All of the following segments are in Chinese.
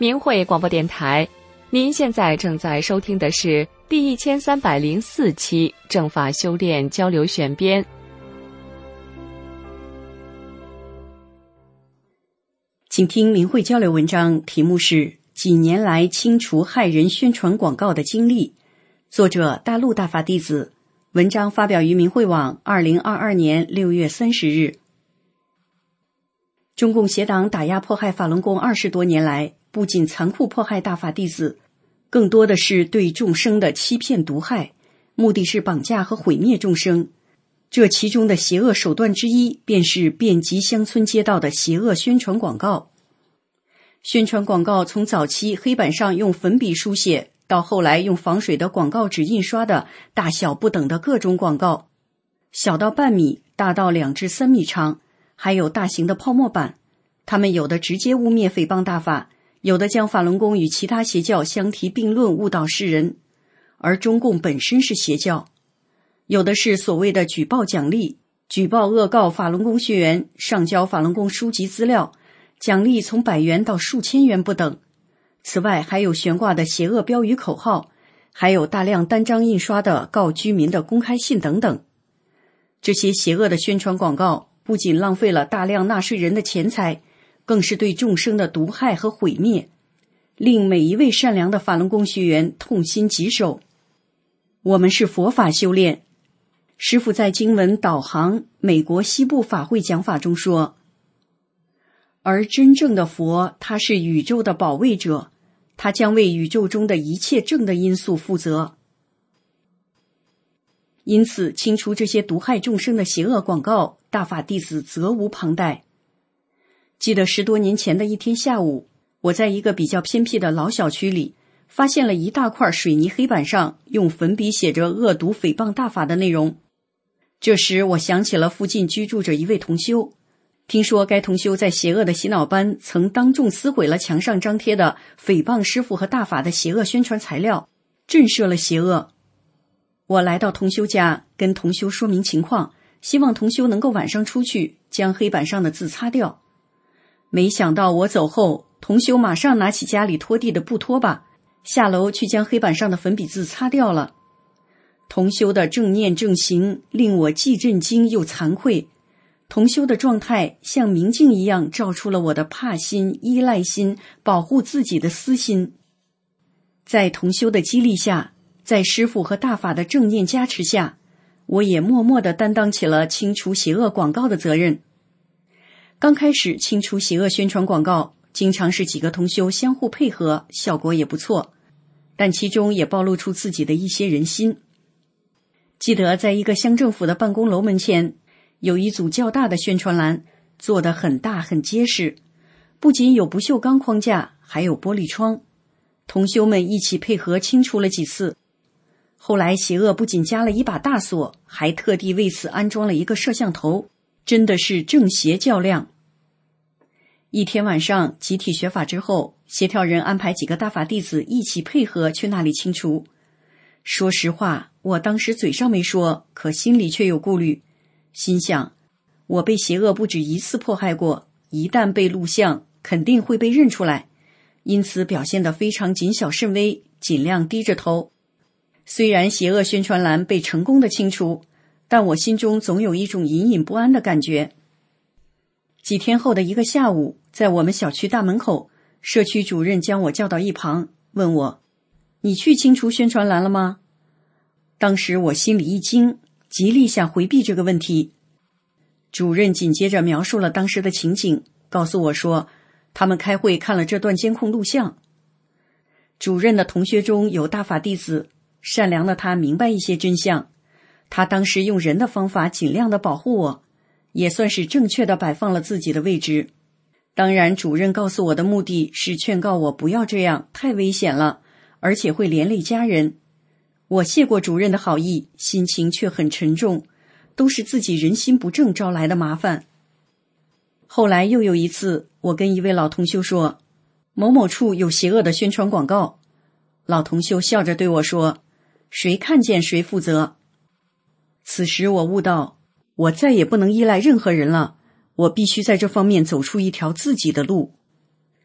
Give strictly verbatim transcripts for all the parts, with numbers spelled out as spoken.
明慧广播电台，您现在正在收听的是第一千三百零四期正法修炼交流选编。 请听明慧交流文章，题目是几年来清除害人宣传广告的经历，作者大陆大法弟子，文章发表于明慧网二零二二年六月三十日。中共邪党打压迫害法轮功二十多年来，不仅残酷迫害大法弟子，更多的是对众生的欺骗毒害，目的是绑架和毁灭众生。这其中的邪恶手段之一，便是遍及乡村街道的邪恶宣传广告。宣传广告从早期黑板上用粉笔书写，到后来用防水的广告纸印刷的大小不等的各种广告，小到半米，大到两至三米长，还有大型的泡沫板。他们有的直接污蔑诽谤大法，有的将法轮功与其他邪教相提并论，误导世人。而中共本身是邪教，有的是所谓的举报奖励，举报恶告法轮功学员，上交法轮功书籍资料，奖励从百元到数千元不等。此外还有悬挂的邪恶标语口号，还有大量单张印刷的告居民的公开信等等。这些邪恶的宣传广告不仅浪费了大量纳税人的钱财，更是对众生的毒害和毁灭，令每一位善良的法轮功学员痛心疾首。我们是佛法修炼，师父在经文导航美国西部法会讲法中说，而真正的佛，他是宇宙的保卫者，他将为宇宙中的一切正的因素负责。因此清除这些毒害众生的邪恶广告，大法弟子责无旁贷。记得十多年前的一天下午，我在一个比较偏僻的老小区里，发现了一大块水泥黑板上用粉笔写着恶毒诽谤大法的内容。这时我想起了附近居住着一位同修，听说该同修在邪恶的洗脑班曾当众撕毁了墙上张贴的诽谤师父和大法的邪恶宣传材料，震慑了邪恶。我来到同修家，跟同修说明情况，希望同修能够晚上出去将黑板上的字擦掉。没想到我走后，同修马上拿起家里拖地的布拖把，下楼去将黑板上的粉笔字擦掉了。同修的正念正行令我既震惊又惭愧，同修的状态像明镜一样照出了我的怕心、依赖心、保护自己的私心。在同修的激励下，在师父和大法的正念加持下，我也默默地担当起了清除邪恶广告的责任。刚开始清除邪恶宣传广告，经常是几个同修相互配合，效果也不错，但其中也暴露出自己的一些人心。记得在一个乡政府的办公楼门前，有一组较大的宣传栏，做得很大很结实，不仅有不锈钢框架，还有玻璃窗。同修们一起配合清除了几次。后来邪恶不仅加了一把大锁，还特地为此安装了一个摄像头，真的是正邪较量。一天晚上集体学法之后，协调人安排几个大法弟子一起配合去那里清除。说实话，我当时嘴上没说，可心里却有顾虑，心想我被邪恶不止一次迫害过，一旦被录像肯定会被认出来，因此表现得非常谨小慎微，尽量低着头。虽然邪恶宣传栏被成功的清除，但我心中总有一种隐隐不安的感觉。几天后的一个下午，在我们小区大门口，社区主任将我叫到一旁，问我，你去清除宣传栏了吗？当时我心里一惊，极力想回避这个问题。主任紧接着描述了当时的情景，告诉我说，他们开会看了这段监控录像。主任的同学中有大法弟子，善良的他明白一些真相，他当时用人的方法尽量的保护我，也算是正确的摆放了自己的位置。当然主任告诉我的目的是劝告我不要这样，太危险了，而且会连累家人。我谢过主任的好意，心情却很沉重，都是自己人心不正招来的麻烦。后来又有一次，我跟一位老同修说，某某处有邪恶的宣传广告。老同修笑着对我说，谁看见谁负责。此时我悟到，我再也不能依赖任何人了，我必须在这方面走出一条自己的路。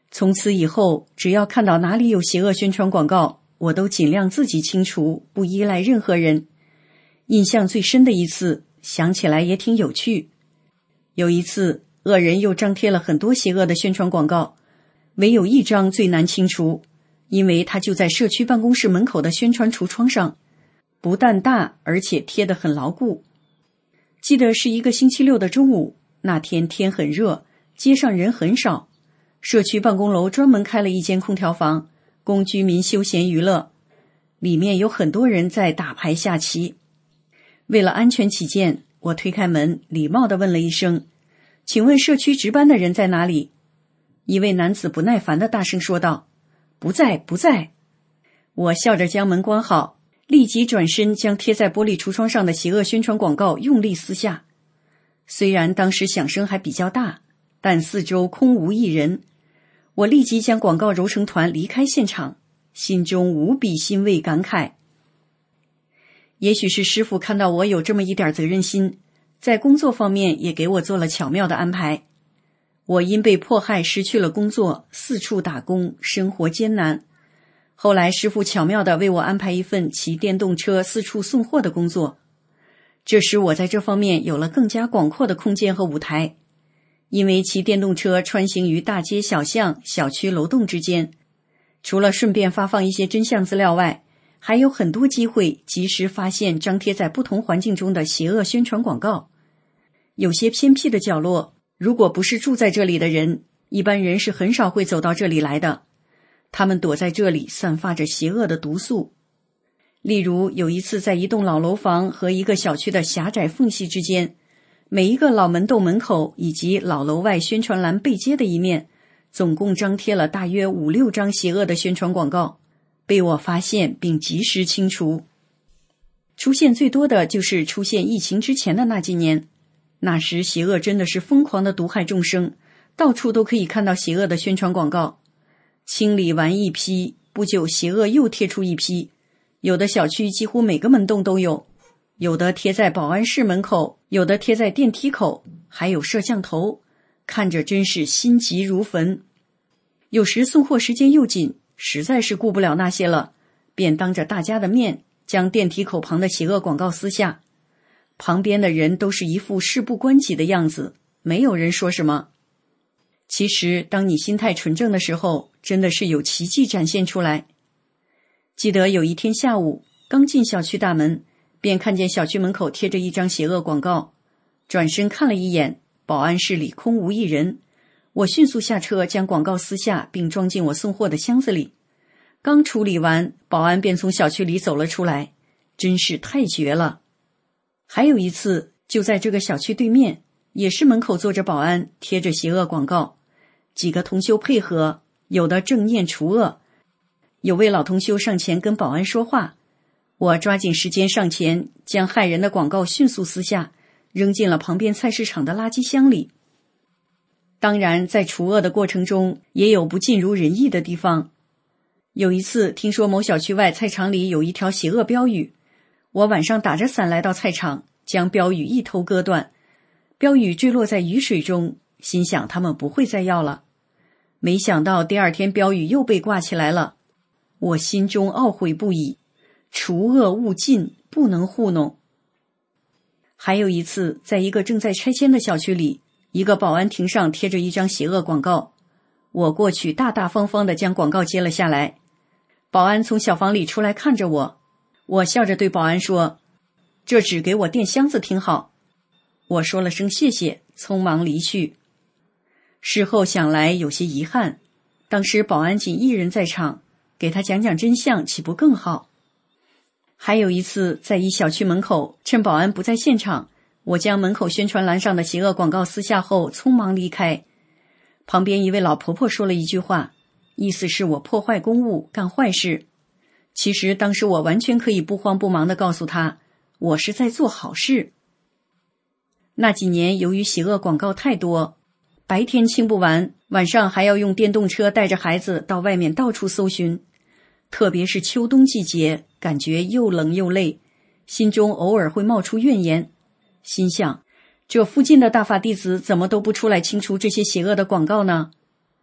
从此以后，只要看到哪里有邪恶宣传广告，我都尽量自己清除，不依赖任何人。印象最深的一次，想起来也挺有趣。有一次，恶人又张贴了很多邪恶的宣传广告，唯有一张最难清除，因为它就在社区办公室门口的宣传橱窗上，不但大，而且贴得很牢固。记得是一个星期六的中午，那天天很热，街上人很少，社区办公楼专门开了一间空调房，供居民休闲娱乐，里面有很多人在打牌下棋。为了安全起见，我推开门，礼貌地问了一声：请问社区值班的人在哪里？一位男子不耐烦地大声说道：不在，不在。我笑着将门关好，立即转身将贴在玻璃橱窗上的邪恶宣传广告用力撕下。虽然当时响声还比较大，但四周空无一人。我立即将广告揉成团离开现场，心中无比欣慰感慨。也许是师父看到我有这么一点责任心，在工作方面也给我做了巧妙的安排。我因被迫害失去了工作，四处打工，生活艰难。后来师父巧妙地为我安排一份骑电动车四处送货的工作，这时我在这方面有了更加广阔的空间和舞台。因为骑电动车穿行于大街小巷、小区楼栋之间，除了顺便发放一些真相资料外，还有很多机会及时发现张贴在不同环境中的邪恶宣传广告。有些偏僻的角落，如果不是住在这里的人，一般人是很少会走到这里来的。他们躲在这里，散发着邪恶的毒素。例如，有一次在一栋老楼房和一个小区的狭窄缝隙之间，每一个老门洞门口以及老楼外宣传栏背街的一面，总共张贴了大约五六张邪恶的宣传广告，被我发现并及时清除。出现最多的就是出现疫情之前的那几年，那时邪恶真的是疯狂的毒害众生，到处都可以看到邪恶的宣传广告。清理完一批，不久邪恶又贴出一批，有的小区几乎每个门洞都有，有的贴在保安室门口，有的贴在电梯口，还有摄像头，看着真是心急如焚。有时送货时间又紧，实在是顾不了那些了，便当着大家的面将电梯口旁的邪恶广告撕下。旁边的人都是一副事不关己的样子，没有人说什么。其实当你心态纯正的时候，真的是有奇迹展现出来。记得有一天下午，刚进小区大门，便看见小区门口贴着一张邪恶广告，转身看了一眼，保安室里空无一人。我迅速下车将广告撕下，并装进我送货的箱子里。刚处理完，保安便从小区里走了出来，真是太绝了。还有一次，就在这个小区对面，也是门口坐着保安，贴着邪恶广告，几个同修配合，有的正念除恶，有位老同修上前跟保安说话。我抓紧时间上前，将害人的广告迅速撕下，扔进了旁边菜市场的垃圾箱里。当然，在除恶的过程中，也有不尽如人意的地方。有一次，听说某小区外菜场里有一条邪恶标语，我晚上打着伞来到菜场，将标语一头割断，标语坠落在雨水中，心想他们不会再要了。没想到第二天标语又被挂起来了，我心中懊悔不已，除恶务尽，不能糊弄。还有一次，在一个正在拆迁的小区里，一个保安亭上贴着一张邪恶广告，我过去大大方方地将广告接了下来。保安从小房里出来看着我，我笑着对保安说：这纸给我垫箱子挺好。我说了声谢谢，匆忙离去。事后想来有些遗憾，当时保安仅一人在场，给他讲讲真相岂不更好？还有一次，在一小区门口，趁保安不在现场，我将门口宣传栏上的邪恶广告撕下后匆忙离开。旁边一位老婆婆说了一句话，意思是我破坏公物，干坏事。其实当时我完全可以不慌不忙地告诉她，我是在做好事。那几年由于邪恶广告太多，白天清不完，晚上还要用电动车带着孩子到外面到处搜寻。特别是秋冬季节，感觉又冷又累，心中偶尔会冒出怨言，心想这附近的大法弟子怎么都不出来清除这些邪恶的广告呢？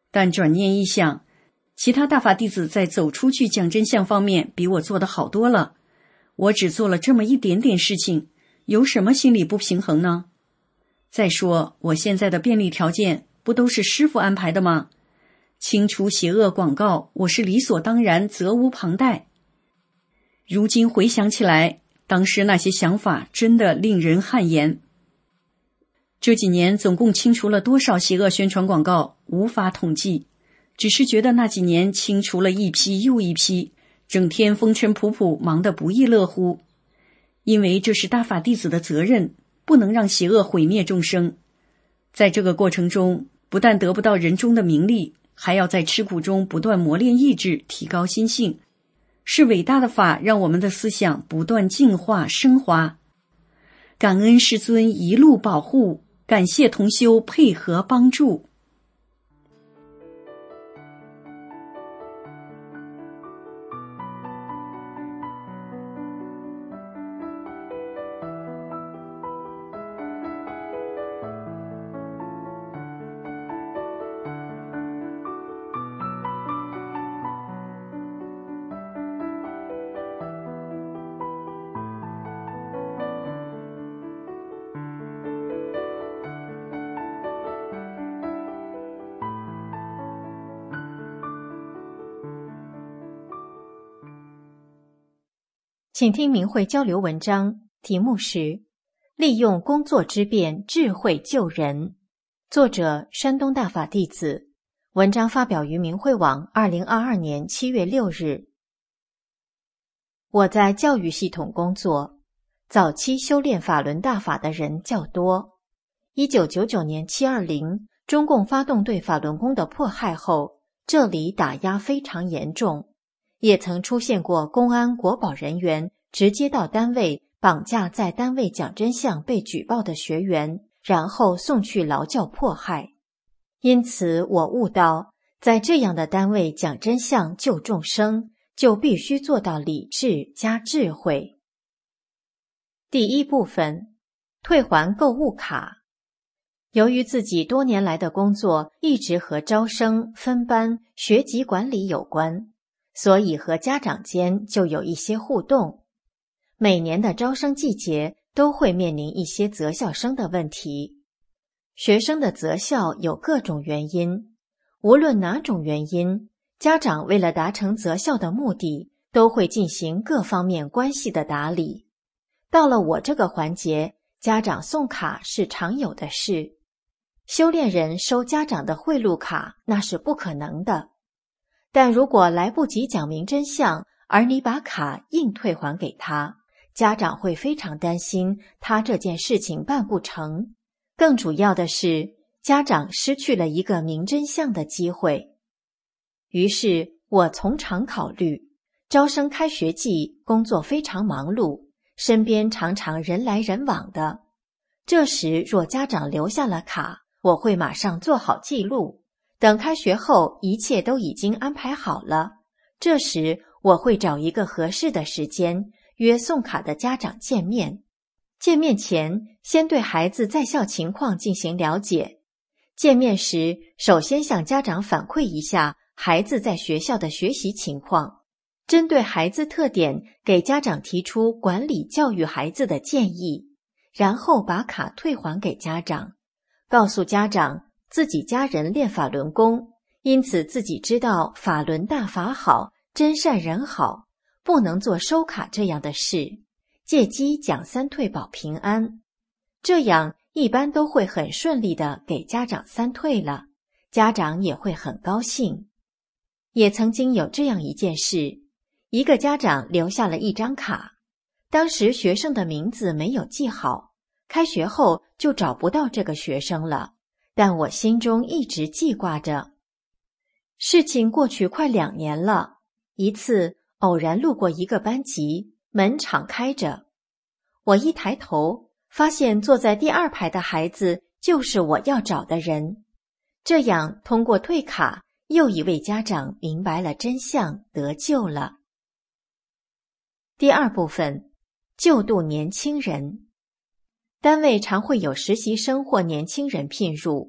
但转念一想，其他大法弟子在走出去讲真相方面比我做得好多了，我只做了这么一点点事情，有什么心理不平衡呢？再说，我现在的便利条件不都是师父安排的吗？清除邪恶广告，我是理所当然，责无旁贷。如今回想起来，当时那些想法真的令人汗颜。这几年总共清除了多少邪恶宣传广告，无法统计，只是觉得那几年清除了一批又一批，整天风尘仆仆，忙得不亦乐乎。因为这是大法弟子的责任，不能让邪恶毁灭众生。在这个过程中，不但得不到人中的名利，还要在吃苦中不断磨练意志，提高心性。是伟大的法让我们的思想不断净化升华。感恩师尊一路保护，感谢同修配合帮助。 请听明慧交流文章，题目是利用工作之便智慧救人，作者山东大法弟子，文章发表于明慧网二零二二年七月六日。我在教育系统工作，早期修炼法轮大法的人较多。一九九九年七二零，中共发动对法轮功的迫害后，这里打压非常严重，也曾出现过公安国保人员直接到单位绑架在单位讲真相被举报的学员，然后送去劳教迫害。因此我悟到，在这样的单位讲真相救众生，就必须做到理智加智慧。第一部分，退还购物卡。由于自己多年来的工作一直和招生、分班、学籍管理有关，所以和家长间就有一些互动。每年的招生季节都会面临一些择校生的问题。学生的择校有各种原因，无论哪种原因，家长为了达成择校的目的，都会进行各方面关系的打理。到了我这个环节，家长送卡是常有的事。修炼人收家长的贿赂卡，那是不可能的。但如果来不及讲明真相，而你把卡硬退还给他，家长会非常担心他这件事情办不成。更主要的是，家长失去了一个明真相的机会。于是我从长考虑，招生开学季工作非常忙碌，身边常常人来人往的。这时若家长留下了卡，我会马上做好记录，等开学后一切都已经安排好了，这时我会找一个合适的时间约送卡的家长见面。见面前先对孩子在校情况进行了解，见面时首先向家长反馈一下孩子在学校的学习情况，针对孩子特点给家长提出管理教育孩子的建议，然后把卡退还给家长，告诉家长自己家人练法轮功，因此自己知道法轮大法好，真善人好，不能做收卡这样的事，借机讲三退保平安。这样一般都会很顺利的给家长三退了，家长也会很高兴。也曾经有这样一件事，一个家长留下了一张卡，当时学生的名字没有记好，开学后就找不到这个学生了，但我心中一直记挂着。事情过去快两年了，一次偶然路过一个班级，门敞开着，我一抬头，发现坐在第二排的孩子就是我要找的人。这样通过退卡，又一位家长明白了真相，得救了。第二部分，救度年轻人。单位常会有实习生或年轻人聘入，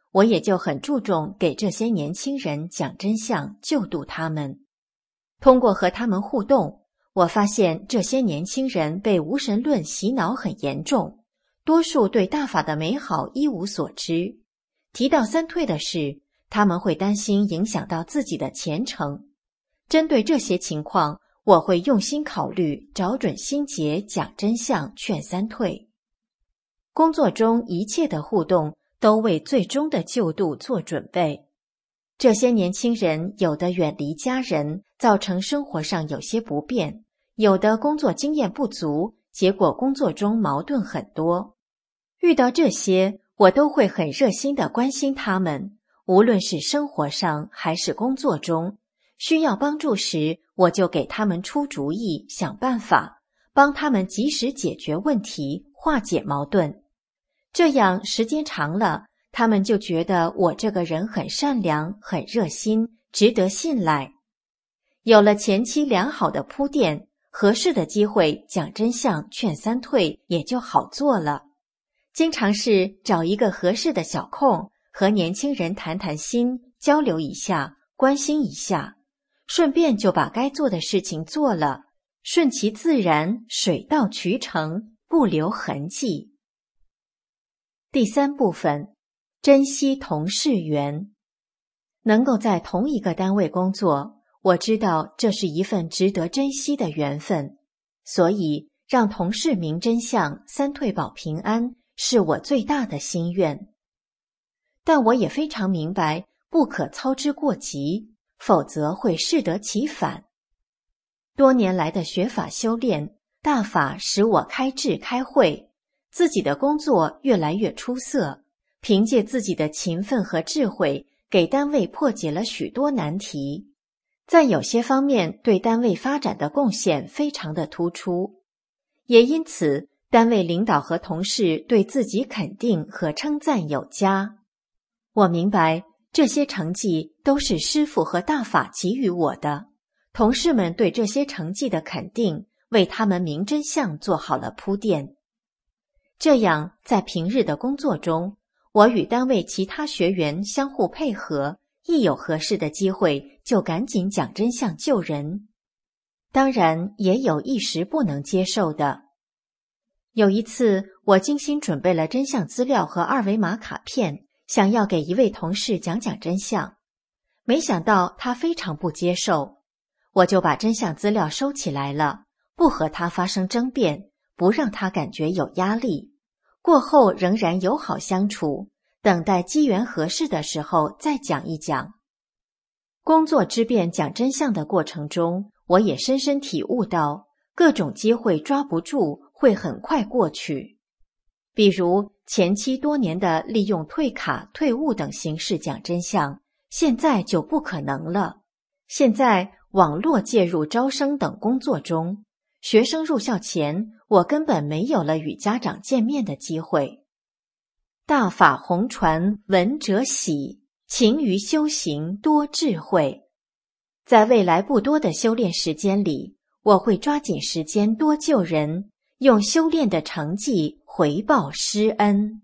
我也就很注重给这些年轻人讲真相，救度他们。通过和他们互动，我发现这些年轻人被无神论洗脑很严重，多数对大法的美好一无所知。提到三退的事，他们会担心影响到自己的前程。针对这些情况，我会用心考虑，找准心结，讲真相，劝三退。工作中一切的互动都为最终的救度做准备。这些年轻人有的远离家人，造成生活上有些不便，有的工作经验不足，结果工作中矛盾很多。遇到这些，我都会很热心地关心他们，无论是生活上还是工作中。需要帮助时，我就给他们出主意，想办法，帮他们及时解决问题，化解矛盾。这样时间长了，他们就觉得我这个人很善良，很热心，值得信赖。有了前期良好的铺垫，合适的机会讲真相，劝三退也就好做了。经常是找一个合适的小空，和年轻人谈谈心，交流一下，关心一下，顺便就把该做的事情做了，顺其自然，水到渠成，不留痕迹。第三部分，珍惜同事缘。能够在同一个单位工作，我知道这是一份值得珍惜的缘分，所以让同事明真相，三退保平安，是我最大的心愿。但我也非常明白，不可操之过急，否则会适得其反。多年来的学法修炼，大法使我开智开慧，自己的工作越来越出色，凭借自己的勤奋和智慧，给单位破解了许多难题，在有些方面对单位发展的贡献非常的突出，也因此单位领导和同事对自己肯定和称赞有加。我明白这些成绩都是师父和大法给予我的，同事们对这些成绩的肯定，为他们明真相做好了铺垫。这样在平日的工作中，我与单位其他学员相互配合，一有合适的机会就赶紧讲真相救人。当然也有一时不能接受的。有一次，我精心准备了真相资料和二维码卡片，想要给一位同事讲讲真相，没想到他非常不接受，我就把真相资料收起来了，不和他发生争辩，不让他感觉有压力。过后仍然友好相处，等待机缘合适的时候再讲一讲。工作之便讲真相的过程中，我也深深体悟到，各种机会抓不住，会很快过去。比如前期多年的利用退卡、退务等形式讲真相，现在就不可能了。现在网络介入招生等工作中，学生入校前，我根本没有了与家长见面的机会。大法弘传，闻者喜，勤于修行，多智慧。在未来不多的修炼时间里，我会抓紧时间多救人，用修炼的成绩回报师恩。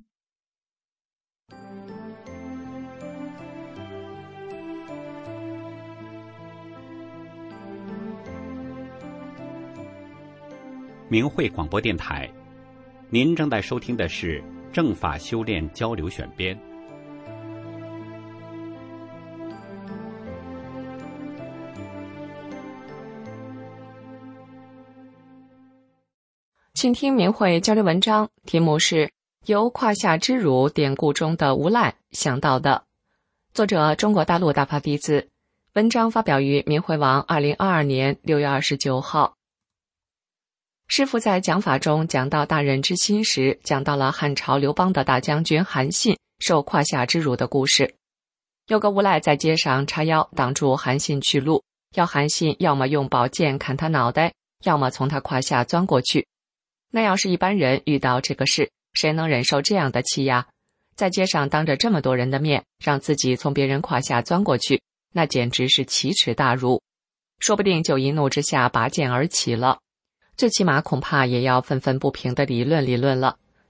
明慧广播电台，您正在收听的是正法修炼交流选编。 请听明慧交流文章，题目是由胯下之辱典故中的无赖想到的，作者中国大陆大法弟子，文章发表于明慧网二零二二年六月二十九号。师父在讲法中讲到大人之心时，讲到了汉朝刘邦的大将军韩信受胯下之辱的故事。有个无赖在街上叉腰挡住韩信去路，要韩信要么用宝剑砍他脑袋，要么从他胯下钻过去。那要是一般人遇到这个事，谁能忍受这样的气呀？在街上当着这么多人的面，让自己从别人胯下钻过去，那简直是奇耻大辱，说不定就一怒之下拔剑而起了。最起码恐怕也要愤愤不平地理论理论了，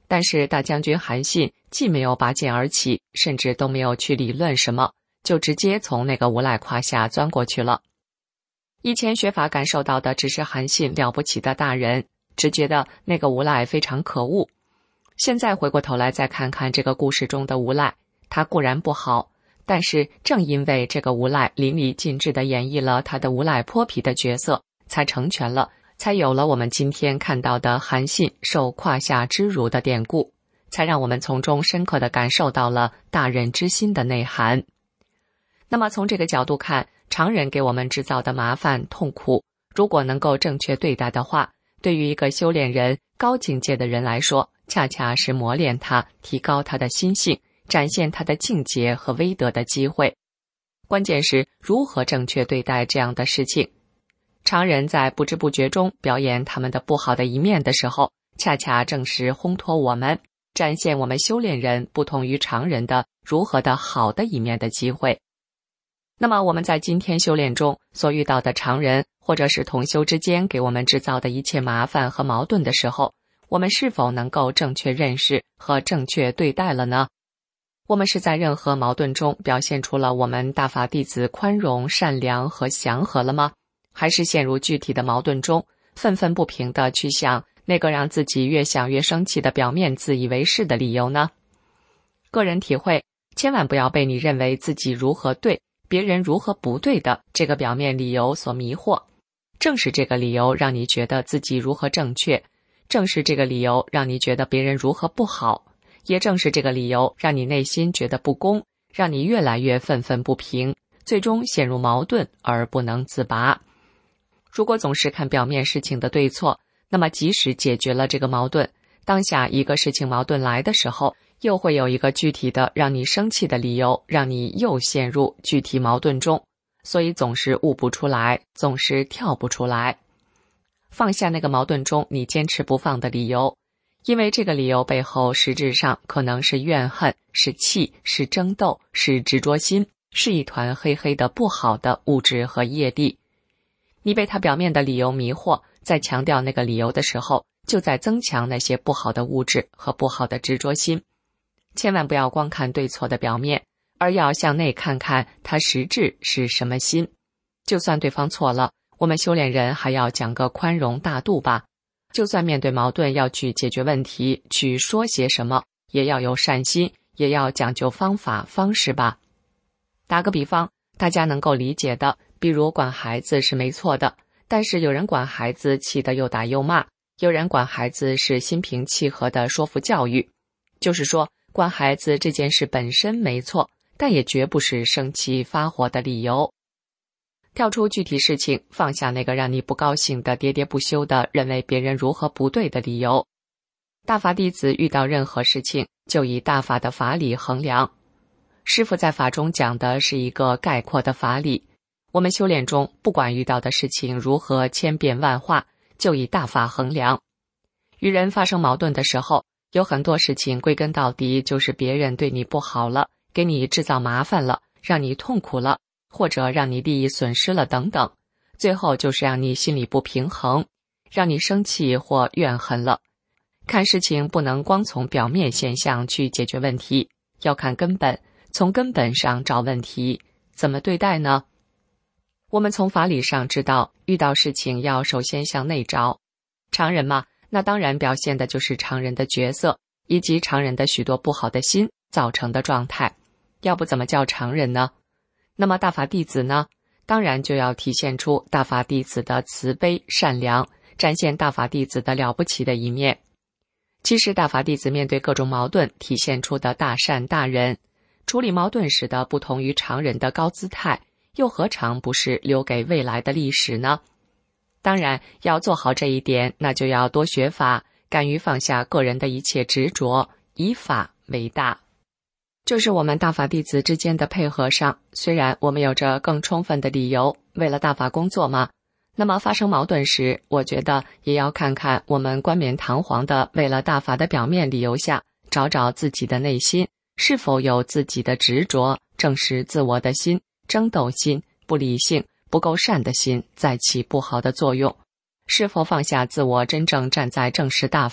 但是大将军韩信既没有拔剑而起，甚至都没有去理论什么，就直接从那个无赖胯下钻过去了。以前学法感受到的只是韩信了不起的大人，只觉得那个无赖非常可恶。现在回过头来再看看这个故事中的无赖，他固然不好，但是正因为这个无赖淋漓尽致地演绎了他的无赖泼皮的角色，才成全了才有了我们今天看到的韩信受胯下之辱的典故，才让我们从中深刻地感受到了大人之心的内涵。那么从这个角度看，常人给我们制造的麻烦痛苦，如果能够正确对待的话，对于一个修炼人高境界的人来说，恰恰是磨练他、提高他的心性、展现他的境界和威德的机会。关键是如何正确对待这样的事情。常人在不知不觉中表演他们的不好的一面的时候，恰恰正是烘托我们、展现我们修炼人不同于常人的如何的好的一面的机会。那么我们在今天修炼中所遇到的常人或者是同修之间给我们制造的一切麻烦和矛盾的时候，我们是否能够正确认识和正确对待了呢？我们是在任何矛盾中表现出了我们大法弟子宽容、善良和祥和了吗？还是陷入具体的矛盾中，愤愤不平地去想那个让自己越想越生气的表面自以为是的理由呢？个人体会，千万不要被你认为自己如何对，别人如何不对的这个表面理由所迷惑。正是这个理由让你觉得自己如何正确，正是这个理由让你觉得别人如何不好，也正是这个理由让你内心觉得不公，让你越来越愤愤不平，最终陷入矛盾而不能自拔。如果总是看表面事情的对错，那么即使解决了这个矛盾，当下一个事情矛盾来的时候，又会有一个具体的让你生气的理由，让你又陷入具体矛盾中，所以总是悟不出来，总是跳不出来。放下那个矛盾中你坚持不放的理由，因为这个理由背后实质上可能是怨恨，是气，是争斗，是执着心，是一团黑黑的不好的物质和业力。你被他表面的理由迷惑，在强调那个理由的时候，就在增强那些不好的物质和不好的执着心。千万不要光看对错的表面，而要向内看看他实质是什么心。就算对方错了，我们修炼人还要讲个宽容大度吧。就算面对矛盾要去解决问题，去说些什么，也要有善心，也要讲究方法方式吧。打个比方，大家能够理解的，比如管孩子是没错的，但是有人管孩子气得又打又骂，有人管孩子是心平气和的说服教育。就是说，管孩子这件事本身没错，但也绝不是生气发火的理由。跳出具体事情，放下那个让你不高兴的喋喋不休的认为别人如何不对的理由。大法弟子遇到任何事情，就以大法的法理衡量。师父在法中讲的是一个概括的法理，我们修炼中不管遇到的事情如何千变万化，就以大法衡量。与人发生矛盾的时候，有很多事情归根到底就是别人对你不好了，给你制造麻烦了，让你痛苦了，或者让你利益损失了等等，最后就是让你心里不平衡，让你生气或怨恨了。看事情不能光从表面现象去解决问题，要看根本，从根本上找问题。怎么对待呢？我们从法理上知道，遇到事情要首先向内找。常人嘛，那当然表现的就是常人的角色，以及常人的许多不好的心造成的状态，要不怎么叫常人呢？那么大法弟子呢？当然就要体现出大法弟子的慈悲善良，展现大法弟子的了不起的一面。其实大法弟子面对各种矛盾体现出的大善大仁，处理矛盾时的不同于常人的高姿态，又何尝不是留给未来的历史呢？当然要做好这一点，那就要多学法，敢于放下个人的一切执着，以法为大。就是我们大法弟子之间的配合上，虽然我们有着更充分的理由，为了大法工作嘛，那么发生矛盾时，我觉得也要看看我们冠冕堂皇的为了大法的表面理由下，找找自己的内心是否有自己的执着，正视自我的心、争斗心、不理性、不够善的心在起不好的作用，是否放下自我，真正站在正视大法、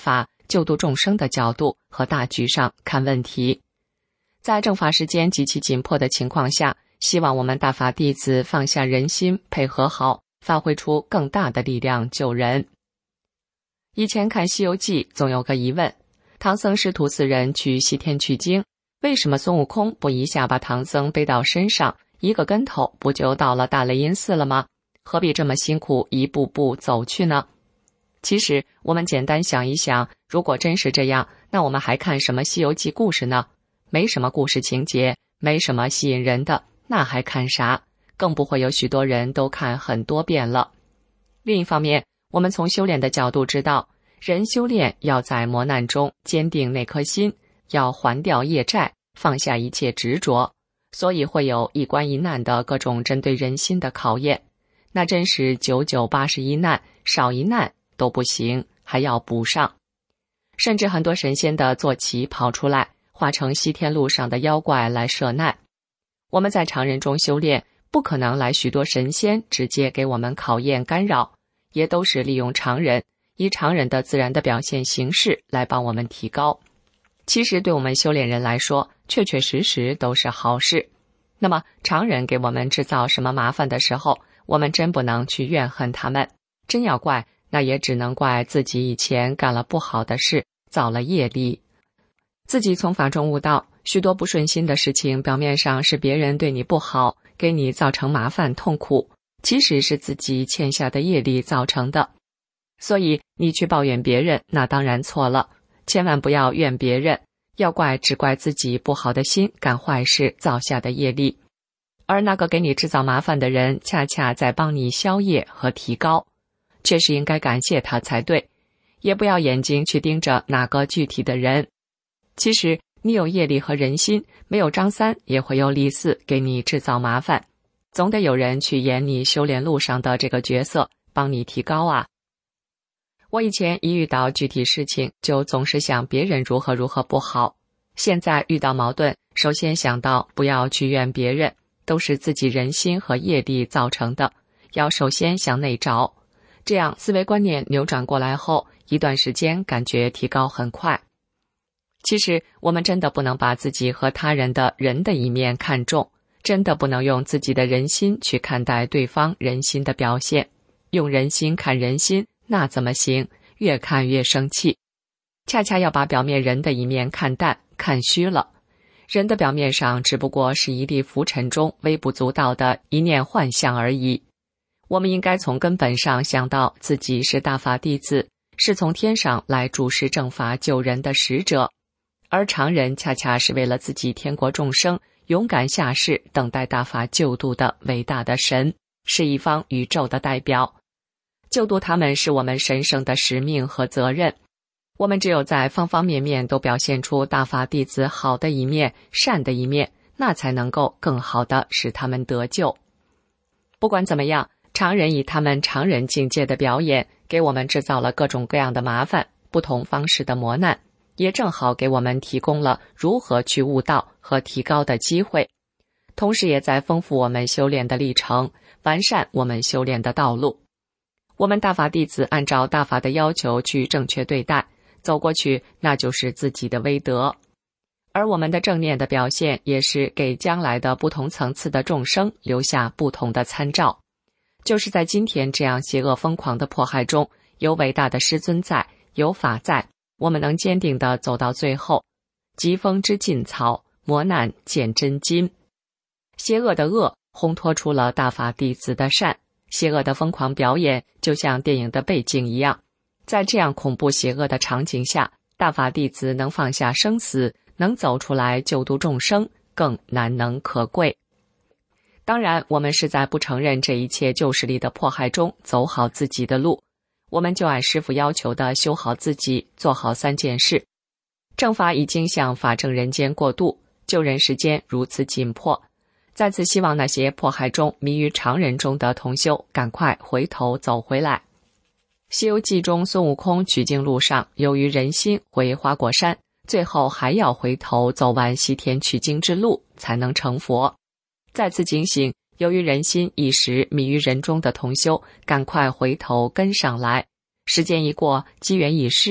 救度众生的角度和大局上看问题。在正法时间极其紧迫的情况下，希望我们大法弟子放下人心，配合好，发挥出更大的力量救人。以前看《西游记》总有个疑问，唐僧师徒四人去西天取经，为什么孙悟空不一下把唐僧背到身上，一个跟头不就到了大雷音寺了吗？何必这么辛苦一步步走去呢？其实我们简单想一想，如果真是这样，那我们还看什么《西游记》故事呢？没什么故事情节，没什么吸引人的，那还看啥？更不会有许多人都看很多遍了。另一方面，我们从修炼的角度知道，人修炼要在磨难中坚定那颗心，要还掉业债，放下一切执着，所以会有一关一难的各种针对人心的考验。那真是九九八十一难，少一难都不行，还要补上。甚至很多神仙的坐骑跑出来，化成西天路上的妖怪来设难。我们在常人中修炼，不可能来许多神仙直接给我们考验干扰，也都是利用常人，以常人的自然的表现形式来帮我们提高。其实对我们修炼人来说，确确实实都是好事。那么常人给我们制造什么麻烦的时候，我们真不能去怨恨他们，真要怪，那也只能怪自己以前干了不好的事，造了业力。自己从法中悟到，许多不顺心的事情，表面上是别人对你不好，给你造成麻烦痛苦，其实是自己欠下的业力造成的。所以你去抱怨别人，那当然错了，千万不要怨别人，要怪只怪自己不好的心，干坏事造下的业力。而那个给你制造麻烦的人，恰恰在帮你消业和提高，确实应该感谢他才对，也不要眼睛去盯着哪个具体的人。其实你有业力和人心，没有张三也会有李四给你制造麻烦，总得有人去演你修炼路上的这个角色，帮你提高啊。我以前一遇到具体事情，就总是想别人如何如何不好，现在遇到矛盾，首先想到不要去怨别人，都是自己人心和业力造成的，要首先向内找。这样思维观念扭转过来后，一段时间感觉提高很快。其实我们真的不能把自己和他人的人的一面看重，真的不能用自己的人心去看待对方人心的表现，用人心看人心，那怎么行？越看越生气。恰恰要把表面人的一面看淡，看虚了。人的表面上只不过是一粒浮尘中微不足道的一念幻象而已。我们应该从根本上想到自己是大法弟子，是从天上来主持正法救人的使者，而常人恰恰是为了自己天国众生勇敢下世，等待大法救度的伟大的神，是一方宇宙的代表。救度他们是我们神圣的使命和责任。我们只有在方方面面都表现出大法弟子好的一面，善的一面，那才能够更好的使他们得救。不管怎么样，常人以他们常人境界的表演，给我们制造了各种各样的麻烦，不同方式的磨难，也正好给我们提供了如何去悟道和提高的机会，同时也在丰富我们修炼的历程，完善我们修炼的道路。我们大法弟子按照大法的要求去正确对待，走过去，那就是自己的威德。而我们的正念的表现，也是给将来的不同层次的众生留下不同的参照。就是在今天这样邪恶疯狂的迫害中，有伟大的师尊在，有法在，我们能坚定地走到最后。疾风知劲草，磨难见真金。邪恶的恶烘托出了大法弟子的善，邪恶的疯狂表演就像电影的背景一样。在这样恐怖邪恶的场景下，大法弟子能放下生死，能走出来救度众生，更难能可贵。当然，我们是在不承认这一切旧势力的迫害中走好自己的路，我们就按师父要求的修好自己，做好三件事。正法已经向法正人间过渡，救人时间如此紧迫，再次希望那些迫害中迷于常人中的同修赶快回头走回来。西游记中孙悟空取经路上，由于人心回花果山，最后还要回头走完西天取经之路才能成佛。再次警醒，由于人心一时迷于人中的同修赶快回头跟上来，时间一过，机缘一失，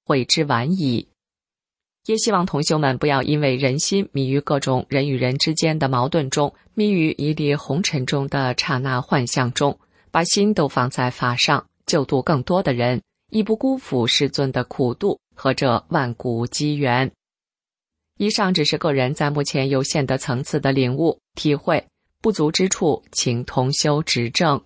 悔之晚矣。也希望同修们不要因为人心迷于各种人与人之间的矛盾中，迷于一粒红尘中的刹那幻象中，把心都放在法上，救度更多的人，以不辜负师尊的苦度和这万古机缘。以上只是个人在目前有限的层次的领悟体会，不足之处请同修指正。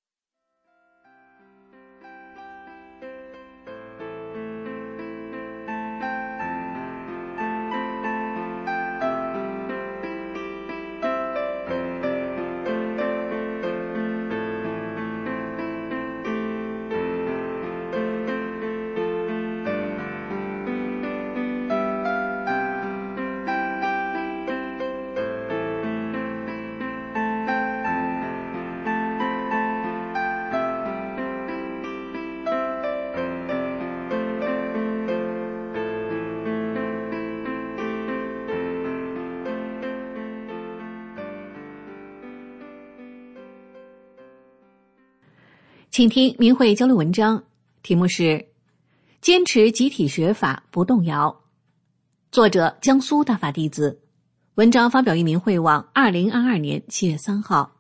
请听明慧交流文章，题目是坚持集体学法不动摇，作者江苏大法弟子，文章发表于明慧网二零二二年七月三号。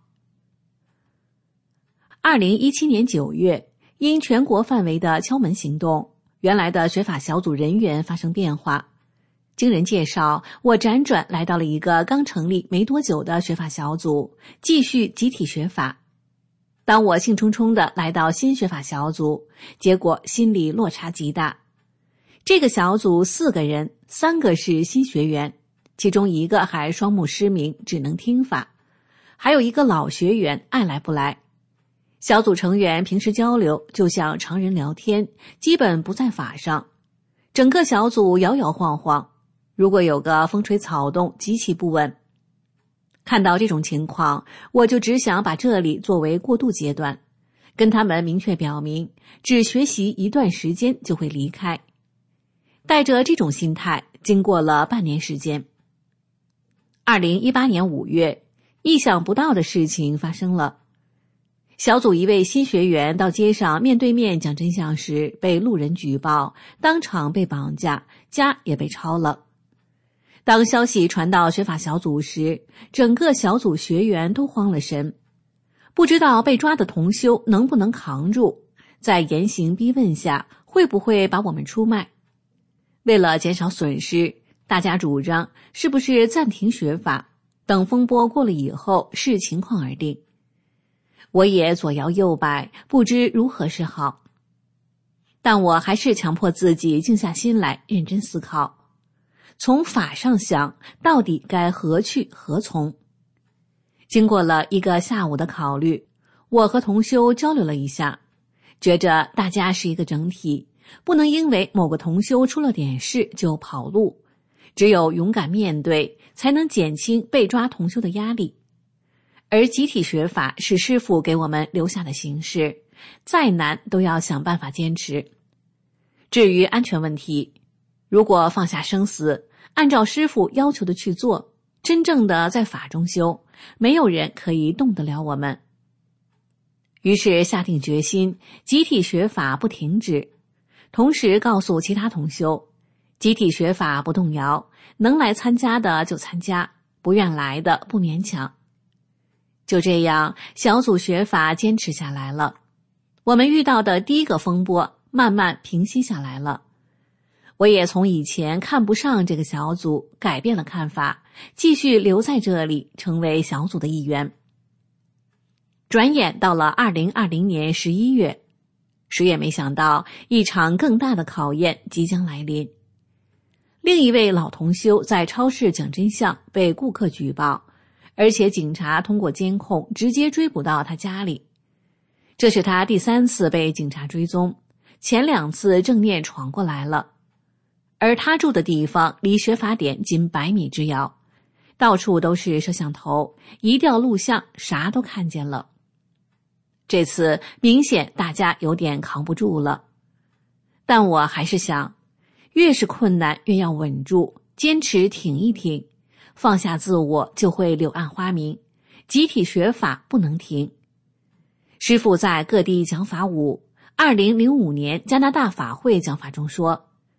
二零一七年九月，因全国范围的敲门行动，原来的学法小组人员发生变化。经人介绍，我辗转来到了一个刚成立没多久的学法小组，继续集体学法。当我兴冲冲地来到新学法小组，结果心里落差极大。这个小组四个人，三个是新学员，其中一个还双目失明，只能听法，还有一个老学员爱来不来。小组成员平时交流就像常人聊天，基本不在法上。整个小组摇摇晃晃，如果有个风吹草动，极其不稳。看到这种情况，我就只想把这里作为过渡阶段，跟他们明确表明，只学习一段时间就会离开。带着这种心态，经过了半年时间。二零一八年五月，意想不到的事情发生了。小组一位新学员到街上面对面讲真相时，被路人举报，当场被绑架，家也被抄了。当消息传到学法小组时，整个小组学员都慌了神，不知道被抓的同修能不能扛住，在严刑逼问下会不会把我们出卖。为了减少损失，大家主张是不是暂停学法，等风波过了以后视情况而定。我也左摇右摆，不知如何是好，但我还是强迫自己静下心来认真思考，从法上想到底该何去何从。经过了一个下午的考虑，我和同修交流了一下，觉着大家是一个整体，不能因为某个同修出了点事就跑路，只有勇敢面对，才能减轻被抓同修的压力。而集体学法是师父给我们留下的形式，再难都要想办法坚持。至于安全问题，如果放下生死，按照师父要求的去做，真正的在法中修，没有人可以动得了我们。于是下定决心，集体学法不停止，同时告诉其他同修，集体学法不动摇，能来参加的就参加，不愿来的不勉强。就这样，小组学法坚持下来了。我们遇到的第一个风波慢慢平息下来了。我也从以前看不上这个小组，改变了看法，继续留在这里，成为小组的一员。转眼到了二零二零年十一月，谁也没想到一场更大的考验即将来临。另一位老同修在超市讲真相被顾客举报，而且警察通过监控直接追捕到他家里。这是他第三次被警察追踪，前两次正念闯过来了。而他住的地方离学法点仅百米之遥，到处都是摄像头，一调录像啥都看见了。这次明显大家有点扛不住了，但我还是想，越是困难越要稳住，坚持挺一挺，放下自我就会柳暗花明，集体学法不能停。师父在各地讲法五，二零零五年加拿大法会讲法中说，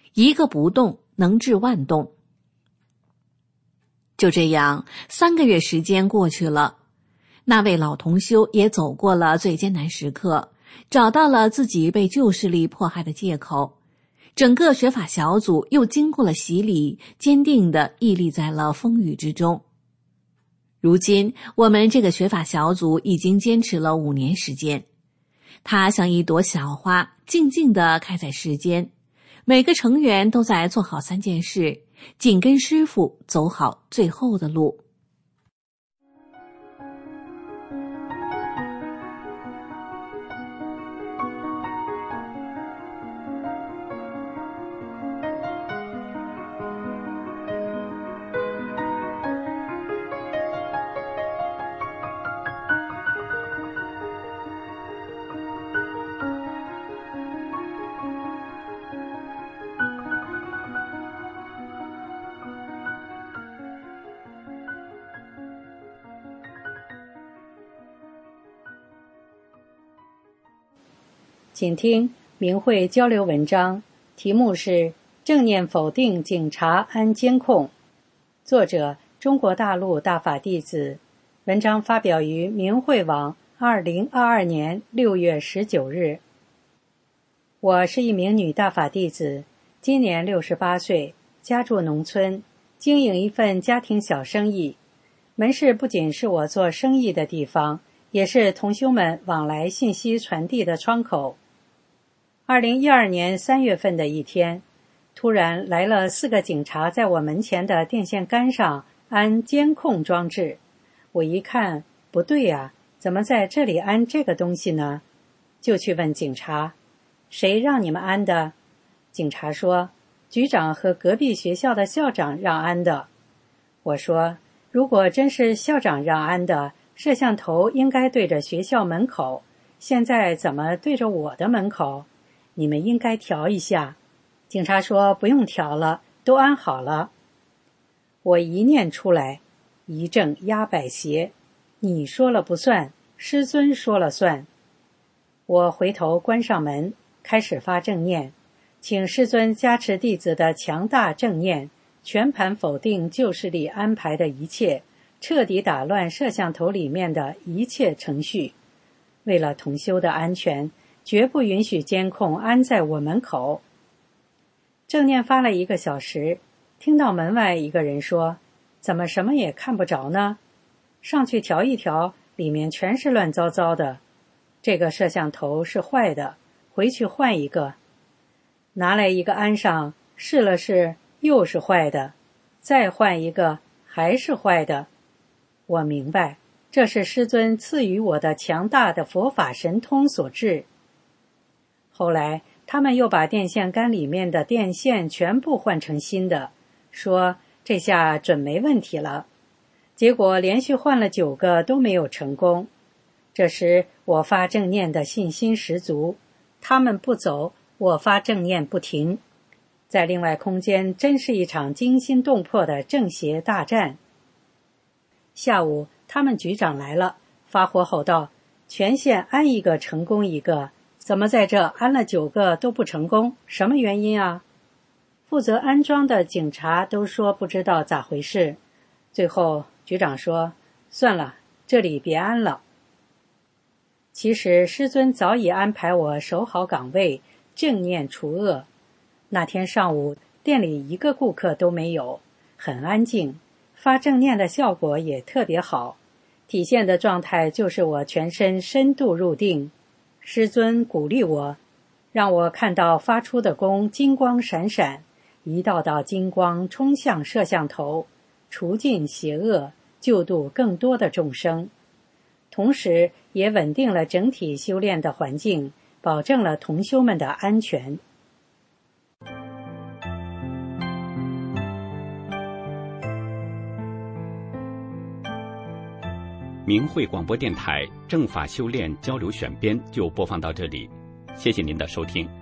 一个不动能治万动。就这样，三个月时间过去了，那位老同修也走过了最艰难时刻，找到了自己被旧势力迫害的借口。整个学法小组又经过了洗礼，坚定地屹立在了风雨之中。如今，我们这个学法小组已经坚持了五年时间，它像一朵小花，静静地开在世间。每个成员都在做好三件事，紧跟师父走好最后的路。 请听明慧交流文章，题目是正念否定警察安监控，作者中国大陆大法弟子，文章发表于明慧网二零二二年六月十九日。我是一名女大法弟子，今年六十八岁，家住农村，经营一份家庭小生意。门市不仅是我做生意的地方，也是同修们往来信息传递的窗口。二零一二年三月份的一天，突然来了四个警察，在我门前的电线杆上安监控装置。我一看，不对呀，怎么在这里安这个东西呢？就去问警察，谁让你们安的？警察说，局长和隔壁学校的校长让安的。我说，如果真是校长让安的，摄像头应该对着学校门口，现在怎么对着我的门口？你们应该调一下。警察说不用调了，都安好了。我一念出来，一正压百邪，你说了不算，师尊说了算。我回头关上门，开始发正念，请师尊加持弟子的强大正念，全盘否定旧势力安排的一切，彻底打乱摄像头里面的一切程序。为了同修的安全，绝不允许监控安在我门口。正念发了一个小时，听到门外一个人说，怎么什么也看不着呢？上去调一调，里面全是乱糟糟的。这个摄像头是坏的，回去换一个。拿来一个安上，试了试，又是坏的，再换一个，还是坏的。我明白，这是师尊赐予我的强大的佛法神通所致。后来他们又把电线杆里面的电线全部换成新的，说这下准没问题了。结果连续换了九个都没有成功。这时我发正念的信心十足，他们不走，我发正念不停。在另外空间真是一场惊心动魄的正邪大战。下午他们局长来了，发火吼道，全县安一个成功一个，怎么在这安了九个都不成功？什么原因啊？负责安装的警察都说不知道咋回事。最后局长说，算了，这里别安了。其实师尊早已安排我守好岗位，正念除恶。那天上午店里一个顾客都没有，很安静，发正念的效果也特别好，体现的状态就是我全身深度入定。师尊鼓励我，让我看到发出的光金光闪闪，一道道金光冲向摄像头，除尽邪恶，救度更多的众生，同时也稳定了整体修炼的环境，保证了同修们的安全。 明慧广播电台正法修炼交流选编就播放到这里，谢谢您的收听。